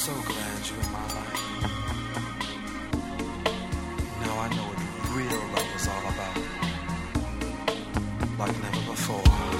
so glad you're in my life. Now I know what real love is all about. Like never before.